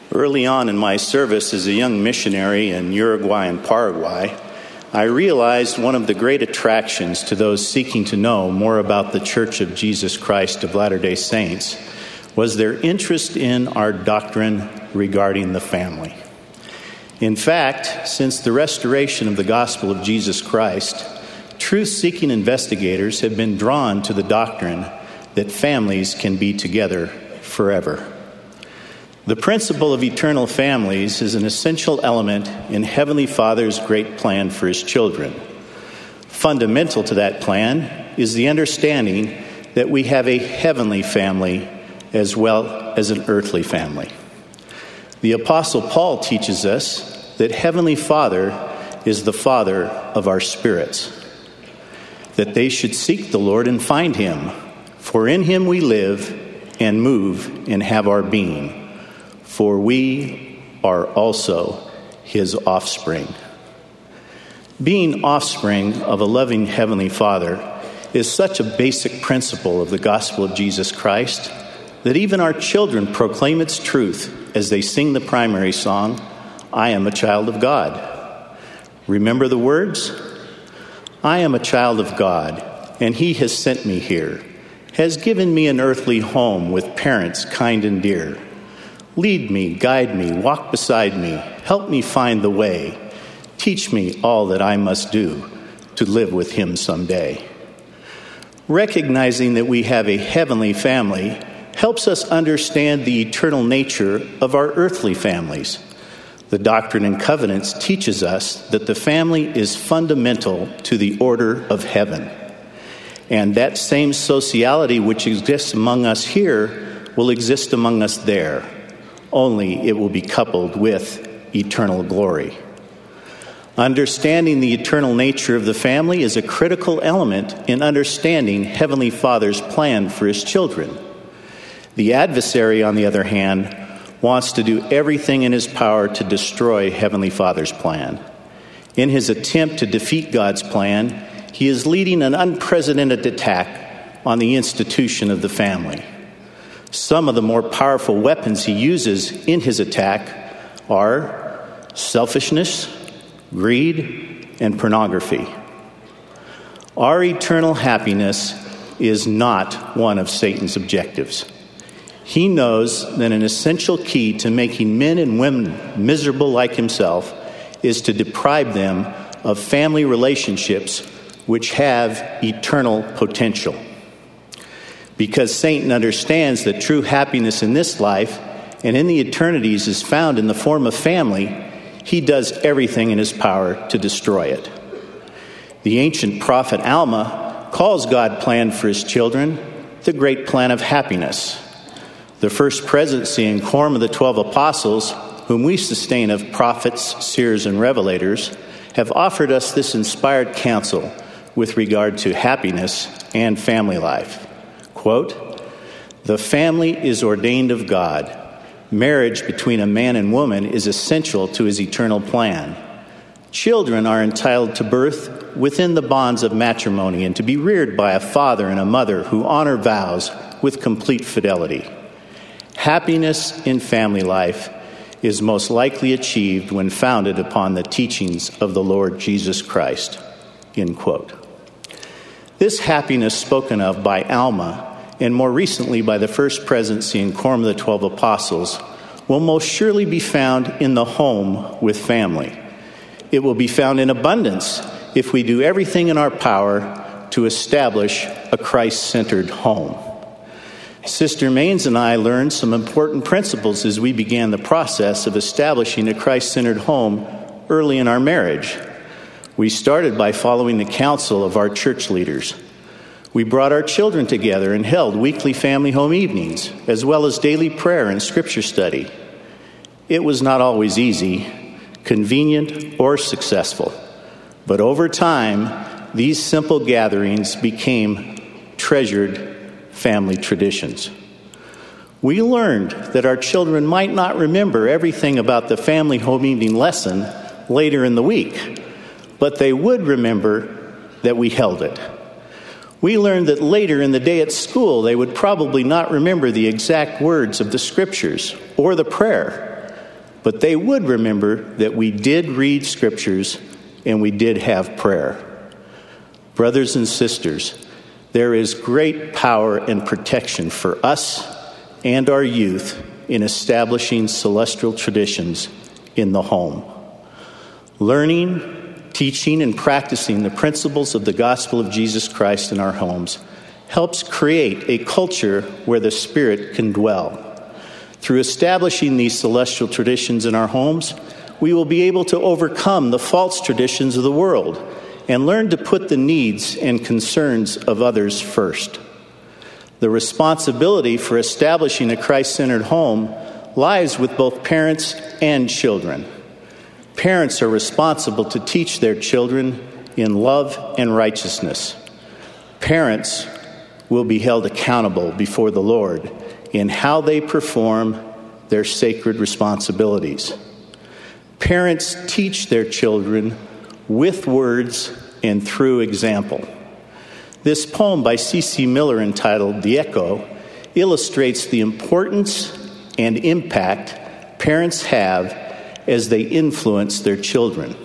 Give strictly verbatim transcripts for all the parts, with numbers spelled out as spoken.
Early on in my service as a young missionary in Uruguay and Paraguay, I realized one of the great attractions to those seeking to know more about the Church of Jesus Christ of Latter-day Saints was their interest in our doctrine regarding the family. In fact, since the restoration of the gospel of Jesus Christ, truth-seeking investigators have been drawn to the doctrine that families can be together forever. The principle of eternal families is an essential element in Heavenly Father's great plan for His children. Fundamental to that plan is the understanding that we have a heavenly family as well as an earthly family. The Apostle Paul teaches us that Heavenly Father is the Father of our spirits, that they should seek the Lord and find Him, for in Him we live and move and have our being. For we are also His offspring. Being offspring of a loving Heavenly Father is such a basic principle of the gospel of Jesus Christ that even our children proclaim its truth as they sing the primary song, I am a child of God. Remember the words? I am a child of God, and He has sent me here, has given me an earthly home with parents kind and dear. Lead me, guide me, walk beside me, help me find the way. Teach me all that I must do to live with Him someday. Recognizing that we have a heavenly family helps us understand the eternal nature of our earthly families. The Doctrine and Covenants teaches us that the family is fundamental to the order of heaven. And that same sociality which exists among us here will exist among us there. Only it will be coupled with eternal glory. Understanding the eternal nature of the family is a critical element in understanding Heavenly Father's plan for His children. The adversary, on the other hand, wants to do everything in his power to destroy Heavenly Father's plan. In his attempt to defeat God's plan, he is leading an unprecedented attack on the institution of the family. Some of the more powerful weapons he uses in his attack are selfishness, greed, and pornography. Our eternal happiness is not one of Satan's objectives. He knows that an essential key to making men and women miserable like himself is to deprive them of family relationships which have eternal potential. Because Satan understands that true happiness in this life and in the eternities is found in the form of family, he does everything in his power to destroy it. The ancient prophet Alma calls God's plan for His children the great plan of happiness. The first presidency and quorum of the twelve apostles, whom we sustain of prophets, seers, and revelators, have offered us this inspired counsel with regard to happiness and family life. Quote, the family is ordained of God. Marriage between a man and woman is essential to His eternal plan. Children are entitled to birth within the bonds of matrimony and to be reared by a father and a mother who honor vows with complete fidelity. Happiness in family life is most likely achieved when founded upon the teachings of the Lord Jesus Christ. End quote. This happiness spoken of by Alma, and more recently by the first presidency and quorum of the twelve apostles, will most surely be found in the home with family. It will be found in abundance if we do everything in our power to establish a Christ-centered home. Sister Maines and I learned some important principles as we began the process of establishing a Christ-centered home early in our marriage. We started by following the counsel of our church leaders. We brought our children together and held weekly family home evenings, as well as daily prayer and scripture study. It was not always easy, convenient, or successful. But over time, these simple gatherings became treasured family traditions. We learned that our children might not remember everything about the family home evening lesson later in the week, but they would remember that we held it. We learned that later in the day at school, they would probably not remember the exact words of the scriptures or the prayer, but they would remember that we did read scriptures and we did have prayer. Brothers and sisters, there is great power and protection for us and our youth in establishing celestial traditions in the home. Learning, teaching, and practicing the principles of the gospel of Jesus Christ in our homes helps create a culture where the Spirit can dwell. Through establishing these celestial traditions in our homes, we will be able to overcome the false traditions of the world and learn to put the needs and concerns of others first. The responsibility for establishing a Christ-centered home lies with both parents and children. Parents are responsible to teach their children in love and righteousness. Parents will be held accountable before the Lord in how they perform their sacred responsibilities. Parents teach their children with words and through example. This poem by C C Miller entitled The Echo illustrates the importance and impact parents have as they influence their children.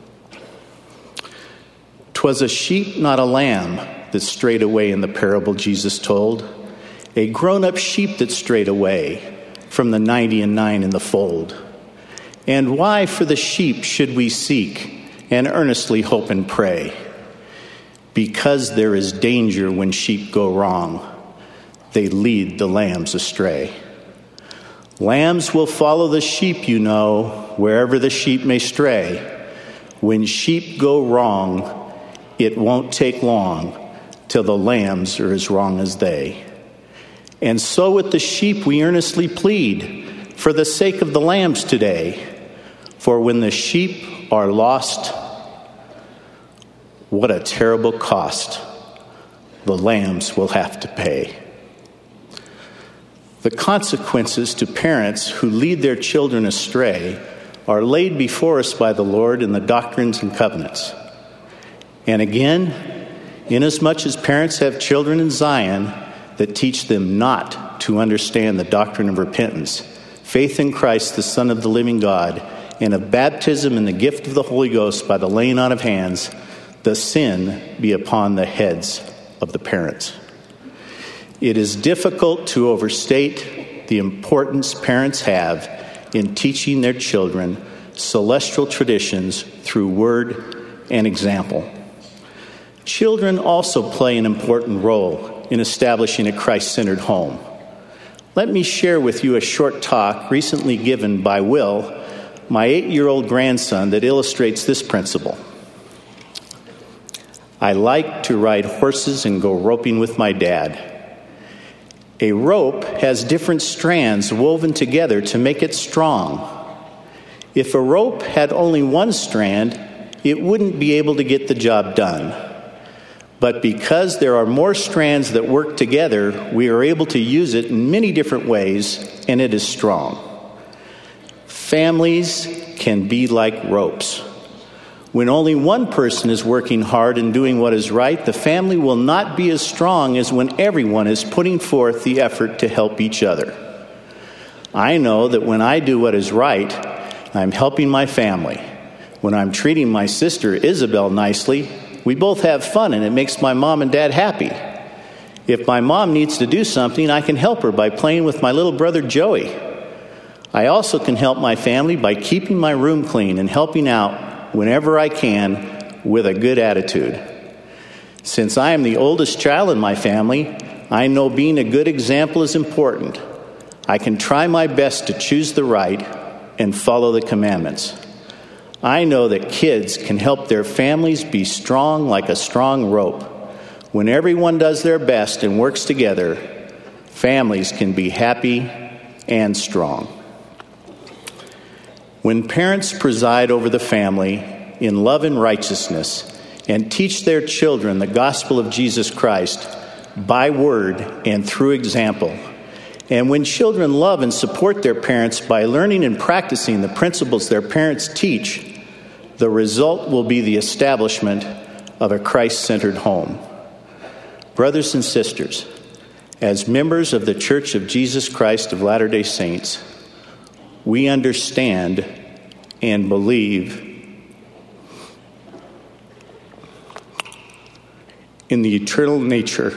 "'Twas a sheep, not a lamb, that strayed away in the parable Jesus told, a grown-up sheep that strayed away from the ninety and nine in the fold. And why for the sheep should we seek and earnestly hope and pray? Because there is danger when sheep go wrong. They lead the lambs astray. Lambs will follow the sheep, you know, wherever the sheep may stray. When sheep go wrong, it won't take long till the lambs are as wrong as they. And so with the sheep we earnestly plead for the sake of the lambs today. For when the sheep are lost, what a terrible cost the lambs will have to pay." The consequences to parents who lead their children astray are laid before us by the Lord in the doctrines and covenants. And again, inasmuch as parents have children in Zion that teach them not to understand the doctrine of repentance, faith in Christ, the Son of the living God, and of baptism in the gift of the Holy Ghost by the laying on of hands, the sin be upon the heads of the parents. It is difficult to overstate the importance parents have in teaching their children celestial traditions through word and example. Children also play an important role in establishing a Christ-centered home. Let me share with you a short talk recently given by Will, my eight-year-old grandson, that illustrates this principle. "I like to ride horses and go roping with my dad. A rope has different strands woven together to make it strong. If a rope had only one strand, it wouldn't be able to get the job done. But because there are more strands that work together, we are able to use it in many different ways, and it is strong. Families can be like ropes. When only one person is working hard and doing what is right, the family will not be as strong as when everyone is putting forth the effort to help each other. I know that when I do what is right, I'm helping my family. When I'm treating my sister Isabel nicely, we both have fun and it makes my mom and dad happy. If my mom needs to do something, I can help her by playing with my little brother Joey. I also can help my family by keeping my room clean and helping out whenever I can with a good attitude. Since I am the oldest child in my family, I know being a good example is important. I can try my best to choose the right and follow the commandments. I know that kids can help their families be strong like a strong rope. When everyone does their best and works together, families can be happy and strong. When parents preside over the family in love and righteousness and teach their children the gospel of Jesus Christ by word and through example, and when children love and support their parents by learning and practicing the principles their parents teach, the result will be the establishment of a Christ-centered home. Brothers and sisters, as members of the Church of Jesus Christ of Latter-day Saints, we understand and believe in the eternal nature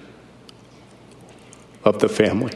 of the family.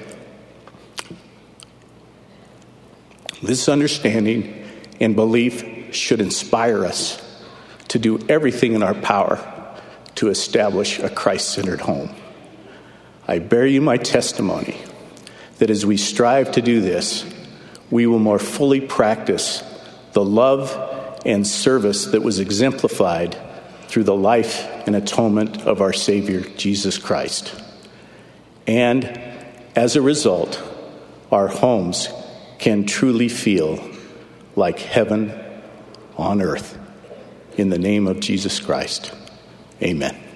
This understanding and belief should inspire us to do everything in our power to establish a Christ-centered home. I bear you my testimony that as we strive to do this, we will more fully practice the love and service that was exemplified through the life and atonement of our Savior, Jesus Christ. And as a result, our homes can truly feel like heaven on earth. In the name of Jesus Christ, amen.